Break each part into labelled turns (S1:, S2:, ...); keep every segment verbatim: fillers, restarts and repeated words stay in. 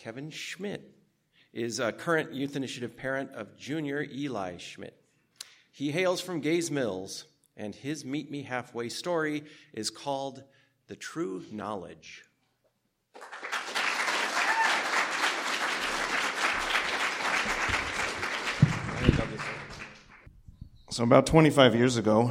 S1: Kevin Schmidt is a current Youth Initiative parent of junior Eli Schmidt. He hails from Gays Mills, and his Meet Me Halfway story is called The True Knowledge.
S2: So about twenty-five years ago,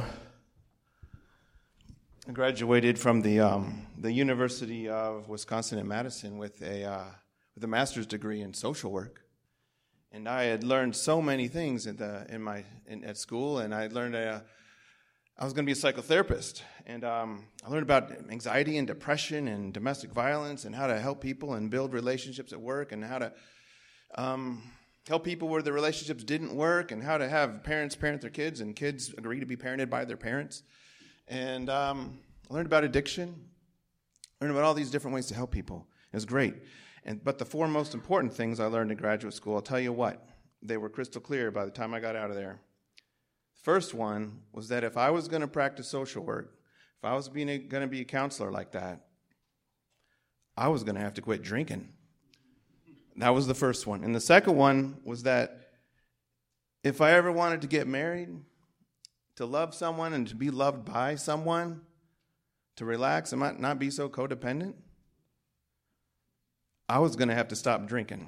S2: I graduated from the um, the University of Wisconsin in Madison with a uh, with a master's degree in social work, and I had learned so many things in the in my in, at school, and I learned uh, I was going to be a psychotherapist, and um, I learned about anxiety and depression and domestic violence and how to help people and build relationships at work and how to um, help people where the relationships didn't work and how to have parents parent their kids and kids agree to be parented by their parents. And um, I learned about addiction, learned about all these different ways to help people. It was great. And But the four most important things I learned in graduate school, I'll tell you what, they were crystal clear by the time I got out of there. First one was that if I was going to practice social work, if I was being going to be a counselor like that, I was going to have to quit drinking. That was the first one. And the second one was that if I ever wanted to get married, to love someone and to be loved by someone, to relax and not be so codependent, I was going to have to stop drinking.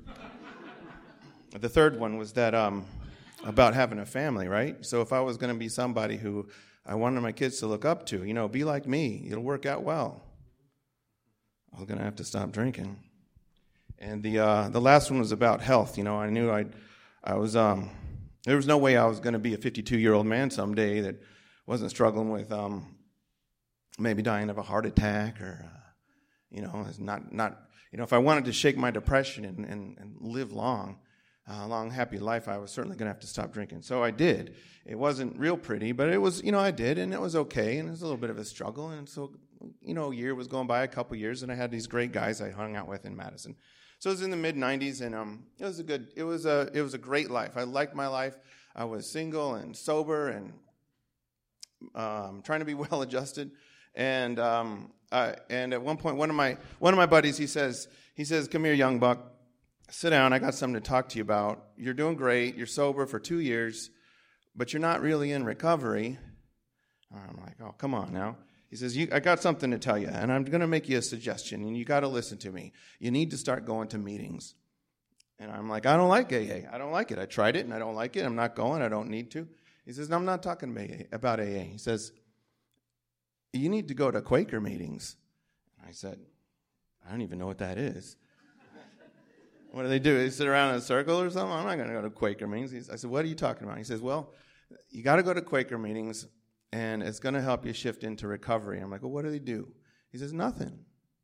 S2: The third one was that um, about having a family, right? So if I was going to be somebody who I wanted my kids to look up to, you know, be like me, it'll work out well, I was going to have to stop drinking. And the uh, the last one was about health. You know, I knew I I was um, there was no way I was going to be a fifty-two-year-old man someday that wasn't struggling with um, maybe dying of a heart attack or uh, you know, not not you know, if I wanted to shake my depression and and, and live long, a uh, long happy life, I was certainly going to have to stop drinking. So I did. It wasn't real pretty, but it was, you know, I did, and it was okay, and it was a little bit of a struggle. And so, you know, a year was going by, a couple years, and I had these great guys I hung out with in Madison. So it was in the mid nineties, and um, it was a good, it was a, it was a great life. I liked my life. I was single and sober and um, trying to be well adjusted. And um, I, and at one point, one of my one of my buddies, he says, he says, "Come here, young buck, sit down. I got something to talk to you about. You're doing great. You're sober for two years, but you're not really in recovery." I'm like, "Oh, come on now." He says, you, I got something to tell you, and I'm going to make you a suggestion, and you got to listen to me. You need to start going to meetings. And I'm like, I don't like A A. I don't like it. I tried it, and I don't like it. I'm not going. I don't need to. He says, no, I'm not talking about A A. He says, you need to go to Quaker meetings. And I said, I don't even know what that is. What do they do? They sit around in a circle or something? I'm not going to go to Quaker meetings. I said, what are you talking about? He says, well, you got to go to Quaker meetings, and it's going to help you shift into recovery. I'm like, well, what do they do? He says, nothing.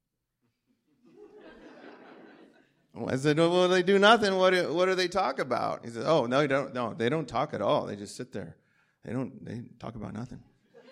S2: I said, well, they do nothing. What do, what do they talk about? He says, oh, no, they don't, no, they don't talk at all. They just sit there. They don't, they talk about nothing.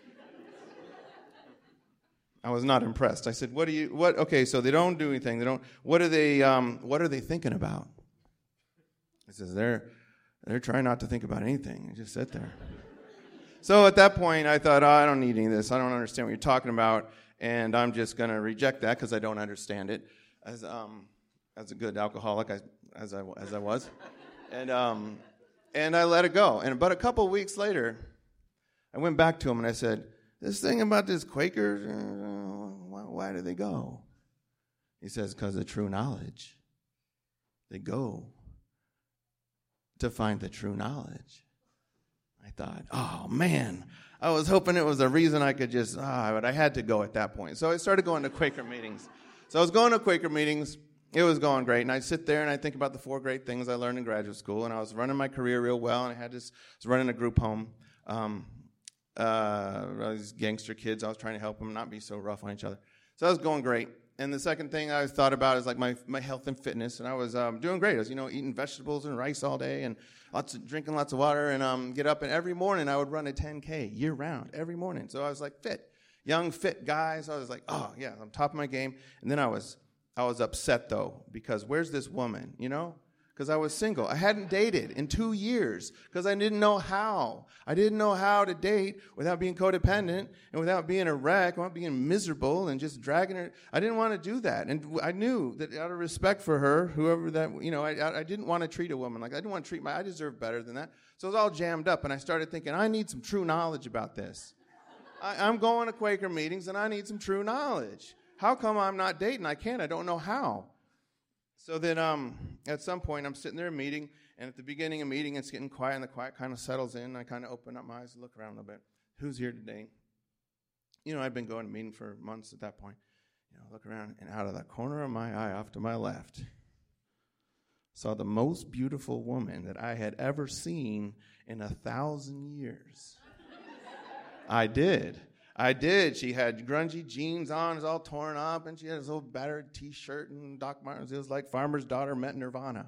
S2: I was not impressed. I said, what do you, what, okay, so they don't do anything. They don't, what are they, um, what are they thinking about? He says, they're, they're trying not to think about anything. They just sit there. So at that point, I thought, oh, I don't need any of this. I don't understand what you're talking about, and I'm just going to reject that because I don't understand it. As um, as a good alcoholic, I, as I as I was, and um, and I let it go. And about a couple of weeks later, I went back to him and I said, "This thing about this Quakers, uh, why, why do they go?" He says, "Because of true knowledge. They go to find the true knowledge." I thought, oh, man, I was hoping it was a reason I could just, ah, but I had to go at that point. So I started going to Quaker meetings. So I was going to Quaker meetings. It was going great. And I'd sit there and I'd think about the four great things I learned in graduate school. And I was running my career real well. And I had this, I was running a group home. Um, uh, these gangster kids, I was trying to help them not be so rough on each other. So that was going great. And the second thing I thought about is like my, my health and fitness, and I was um, doing great. I was, you know, eating vegetables and rice all day, and lots of drinking lots of water, and um, get up, and every morning I would run a ten K year round, every morning. So I was like fit, young fit guy. So I was like, oh yeah, I'm top of my game. And then I was I was upset though, because where's this woman, you know? because I was single. I hadn't dated in two years because I didn't know how. I didn't know how to date without being codependent and without being a wreck, without being miserable and just dragging her. I didn't want to do that. And I knew that out of respect for her, whoever that, you know, I, I didn't want to treat a woman like I didn't want to treat my, I deserve better than that. So it was all jammed up, and I started thinking, I need some true knowledge about this. I, I'm going to Quaker meetings, and I need some true knowledge. How come I'm not dating? I can't. I don't know how. So then um, at some point, I'm sitting there meeting, and at the beginning of meeting, it's getting quiet, and the quiet kind of settles in. I kind of open up my eyes and look around a little bit. Who's here today? You know, I'd been going to meeting for months at that point. You know, look around, and out of the corner of my eye, off to my left, saw the most beautiful woman that I had ever seen in a thousand years. I did. I did. She had grungy jeans on, it was all torn up, and she had this old battered T-shirt and Doc Martens. It was like Farmer's Daughter met Nirvana.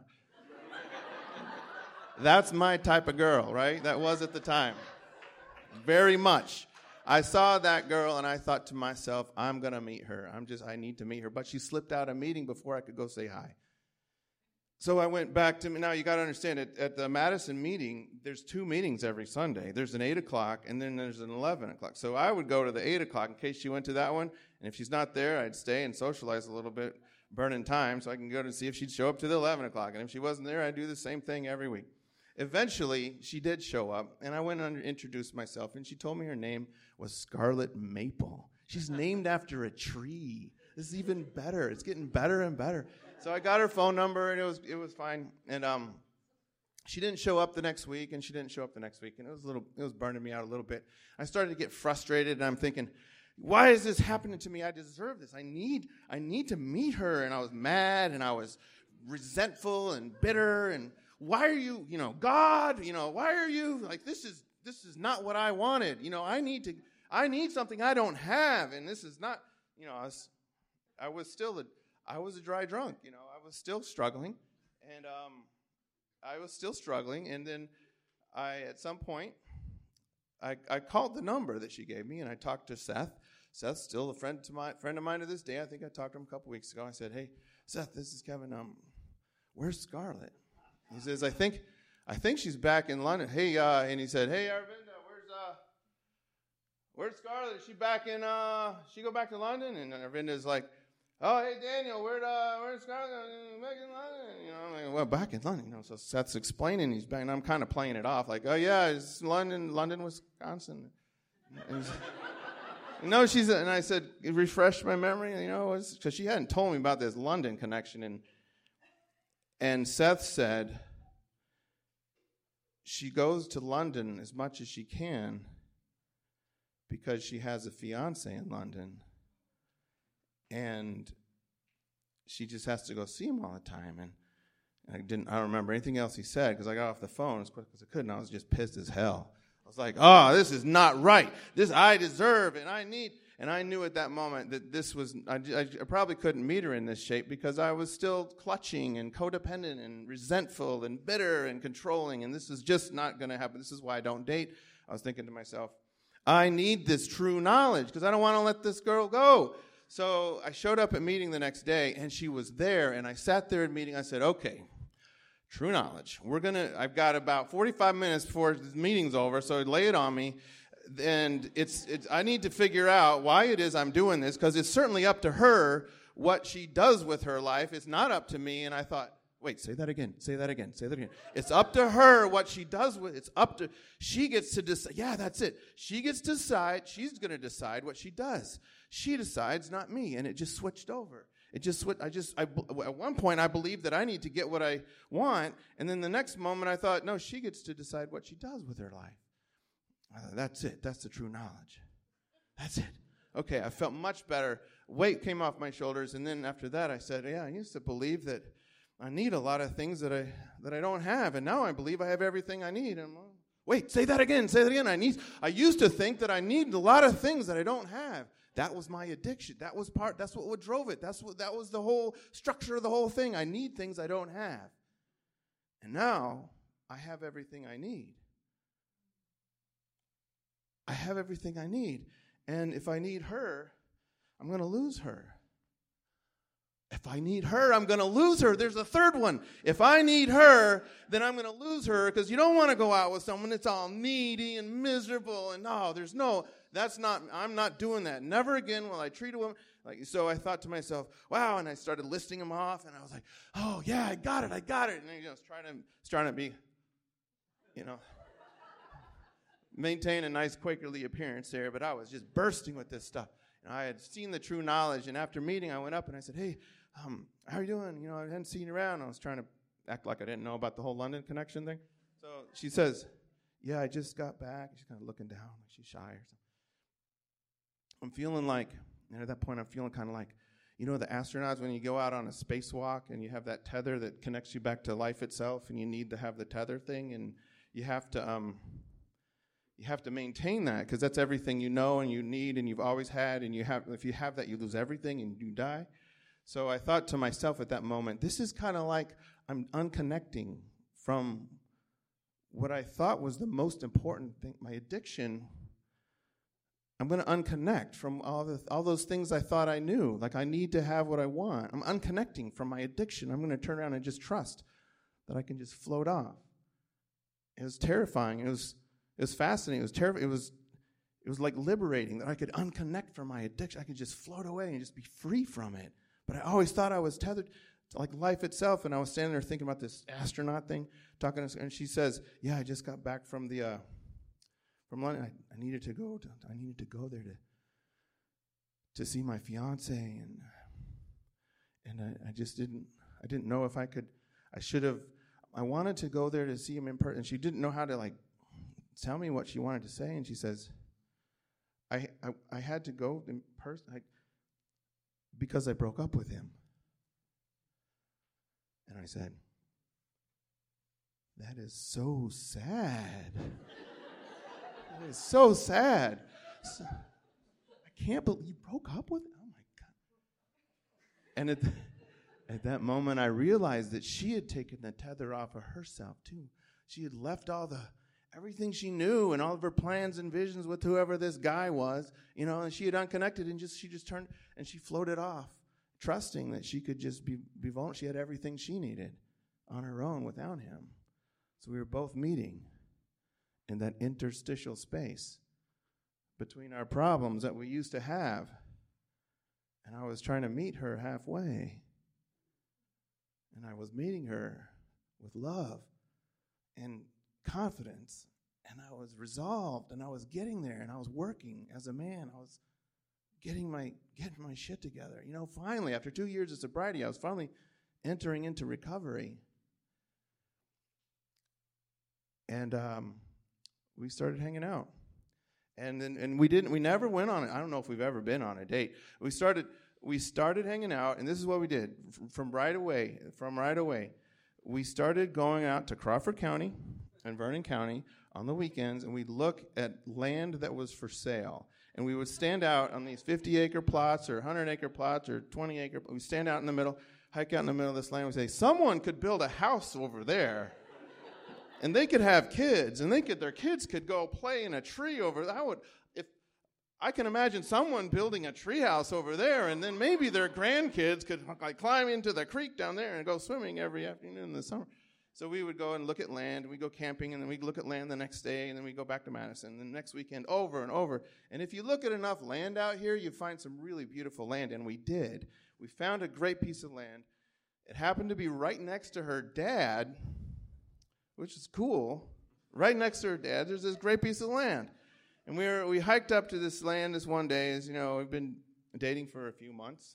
S2: That's my type of girl, right? That was at the time. Very much. I saw that girl, and I thought to myself, I'm going to meet her. I'm just, I need to meet her. But she slipped out of a meeting before I could go say hi. So I went back to, now you got to understand, at, at the Madison meeting, there's two meetings every Sunday. There's an eight o'clock, and then there's an eleven o'clock. So I would go to the eight o'clock in case she went to that one, and if she's not there, I'd stay and socialize a little bit, burning time, so I can go to see if she'd show up to the eleven o'clock. And if she wasn't there, I'd do the same thing every week. Eventually, she did show up, and I went and introduced myself, and she told me her name was Scarlet Maple. She's named after a tree. This is even better. It's getting better and better. So I got her phone number, and it was it was fine. And um, she didn't show up the next week, and she didn't show up the next week, and it was a little it was burning me out a little bit. I started to get frustrated, and I'm thinking, why is this happening to me? I deserve this. I need I need to meet her. And I was mad, and I was resentful and bitter. And why are you, you know, God, you know, why are you like this is this is not what I wanted. You know, I need to I need something I don't have, and this is not, you know, I was I was still a I was a dry drunk, you know. I was still struggling, and um, I was still struggling. And then I, at some point, I, I called the number that she gave me, and I talked to Seth. Seth's still a friend to my friend of mine to this day. I think I talked to him a couple weeks ago. I said, "Hey, Seth, this is Kevin. Um, where's Scarlett?" He says, "I think, I think she's back in London." Hey, uh, and he said, "Hey, Arvinda, where's uh, where's Scarlett? Is she back in? Uh, she go back to London?" And Arvinda's like, "Oh, hey, Daniel, where'd, uh, where's Scarlett? Back in London?" You know, I'm like, well, back in London. You know, so Seth's explaining, he's back, and I'm kind of playing it off, like, oh, yeah, it's London, London, Wisconsin. And no, she's, and I said, it refreshed my memory, you know, because she hadn't told me about this London connection. And, and Seth said, she goes to London as much as she can because she has a fiance in London. And she just has to go see him all the time. And I didn't. I don't remember anything else he said because I got off the phone as quick as I could, and I was just pissed as hell. I was like, "Oh, this is not right. This I deserve, and I need." And I knew at that moment that this was. I, I, I probably couldn't meet her in this shape because I was still clutching and codependent and resentful and bitter and controlling. And this is just not going to happen. This is why I don't date. I was thinking to myself, I need this true knowledge because I don't want to let this girl go. So I showed up at meeting the next day, and she was there, and I sat there at meeting. I said, okay, true knowledge. We're going to, I've got about forty-five minutes before the meeting's over, so lay it on me. And it's, it's I need to figure out why it is I'm doing this, because it's certainly up to her what she does with her life. It's not up to me. And I thought, wait, say that again, say that again, say that again. It's up to her what she does with it. It's up to, she gets to decide. Yeah, that's it. She gets to decide. She's going to decide what she does. She decides, not me. And it just switched over. It just switched. I just, I, at one point, I believed that I need to get what I want. And then the next moment, I thought, no, she gets to decide what she does with her life. I thought, that's it. That's the true knowledge. That's it. Okay, I felt much better. Weight came off my shoulders. And then after that, I said, yeah, I used to believe that I need a lot of things that I that I don't have. And now I believe I have everything I need. And well, wait, say that again. Say that again. I need. I used to think that I need a lot of things that I don't have. That was my addiction. That was part. That's what, what drove it. That's what. That was the whole structure of the whole thing. I need things I don't have. And now I have everything I need. I have everything I need. And if I need her, I'm going to lose her. if I need her, I'm going to lose her. There's a third one. If I need her, then I'm going to lose her, because you don't want to go out with someone that's all needy and miserable. And no, there's no, that's not, I'm not doing that. Never again will I treat a woman. Like, so I thought to myself, wow, and I started listing them off, and I was like, oh, yeah, I got it, I got it. And I was trying to, trying to be, you know, maintain a nice Quakerly appearance there, but I was just bursting with this stuff. And I had seen the true knowledge, and after meeting, I went up and I said, hey, um, how are you doing? You know, I hadn't seen you around. I was trying to act like I didn't know about the whole London connection thing. So she says, yeah, I just got back. She's kind of looking down, like she's shy or something. I'm feeling like, and at that point, I'm feeling kind of like, you know, the astronauts, when you go out on a spacewalk and you have that tether that connects you back to life itself, and you need to have the tether thing, and you have to, um, you have to maintain that, because that's everything you know and you need and you've always had, and you have, if you have that, you lose everything and you die. So I thought to myself at that moment, this is kind of like I'm unconnecting from what I thought was the most important thing, my addiction. I'm going to unconnect from all the all those things I thought I knew. Like, I need to have what I want. I'm unconnecting from my addiction. I'm going to turn around and just trust that I can just float off. It was terrifying. It was it was fascinating. It was terrifying. It was it was like liberating, that I could unconnect from my addiction. I could just float away and just be free from it. But I always thought I was tethered to like life itself. And I was standing there thinking about this astronaut thing, talking to her, and she says, "Yeah, I just got back from the." Uh, From London, I, I needed to go. To, I needed to go there to to see my fiance, and and I, I just didn't. I didn't know if I could. I should have. I wanted to go there to see him in person. And she didn't know how to like tell me what she wanted to say. And she says, "I I, I had to go in person I, because I broke up with him." And I said, "That is so sad." It is so sad. So, I can't believe you broke up with him. Oh, my God. And at, the, at that moment, I realized that she had taken the tether off of herself, too. She had left all the, everything she knew and all of her plans and visions with whoever this guy was, you know, and she had unconnected, and just she just turned, and she floated off, trusting that she could just be, be vulnerable. She had everything she needed on her own without him. So we were both meeting in that interstitial space between our problems that we used to have. And I was trying to meet her halfway. And I was meeting her with love and confidence. And I was resolved, and I was getting there, and I was working as a man. I was getting my getting my shit together. You know, finally, after two years of sobriety, I was finally entering into recovery. And um we started hanging out, and then and we didn't. We never went on it. I don't know if we've ever been on a date. We started. We started hanging out, and this is what we did from, from right away. From right away, we started going out to Crawford County and Vernon County on the weekends, and we'd look at land that was for sale, and we would stand out on these fifty-acre plots or one hundred-acre plots or twenty-acre. We stand out in the middle, hike out in the middle of this land. We say, someone could build a house over there. And they could have kids, and they could their kids could go play in a tree over there. I would, if I can imagine someone building a tree house over there, and then maybe their grandkids could like climb into the creek down there and go swimming every afternoon in the summer. So we would go and look at land, and we'd go camping, and then we'd look at land the next day, and then we'd go back to Madison, and the next weekend over and over. And if you look at enough land out here, you find some really beautiful land, and we did. We found a great piece of land. It happened to be right next to her dad, which is cool. Right next to her dad, there's this great piece of land. And we were, we hiked up to this land this one day. As you know, we've been dating for a few months.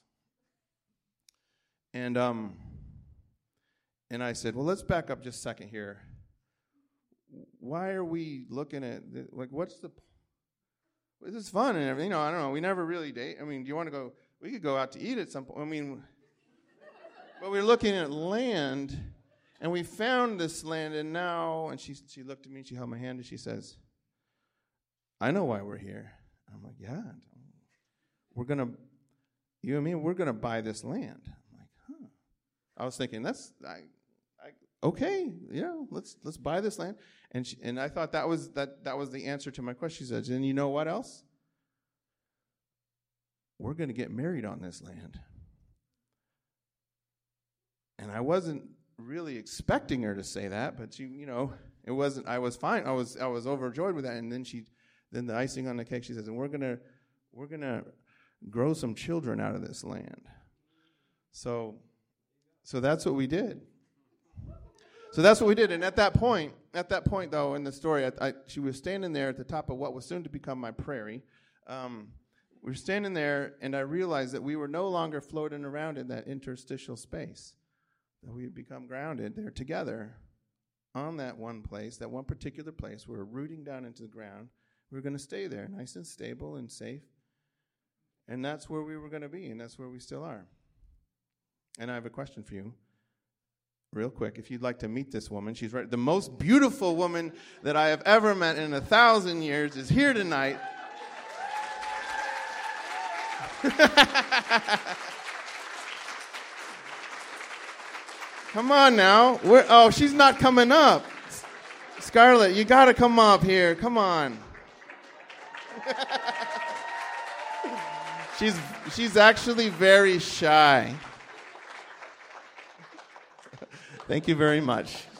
S2: And um, and I said, well, let's back up just a second here. Why are we looking at, the, like, what's the, this is fun and everything. You know, I don't know. We never really date. I mean, do you want to go, we could go out to eat at some point. I mean, but we're looking at land. And we found this land, and now, and she she looked at me, she held my hand, and she says, I know why we're here. I'm like, yeah, we're going to, you and me, we're going to buy this land. I'm like, huh. I was thinking, that's, I, I, okay, yeah, let's let's buy this land. And she, and I thought that was that that was the answer to my question. She said, and you know what else? We're going to get married on this land. And I wasn't really expecting her to say that, but she, you know, it wasn't, I was fine. I was I was overjoyed with that. And then she, then the icing on the cake, she says, and we're going to, we're going to grow some children out of this land. So, so that's what we did. So that's what we did. And at that point, at that point, though, in the story, I, I, she was standing there at the top of what was soon to become my prairie. Um, we were standing there, and I realized that we were no longer floating around in that interstitial space, that we had become grounded there together on that one place, that one particular place. We were rooting down into the ground. We were going to stay there, nice and stable and safe. And that's where we were going to be, and that's where we still are. And I have a question for you. Real quick, if you'd like to meet this woman, she's right. The most beautiful woman that I have ever met in a thousand years is here tonight. Come on now. We're, oh, she's not coming up. Scarlett, you got to come up here. Come on. she's she's actually very shy. Thank you very much.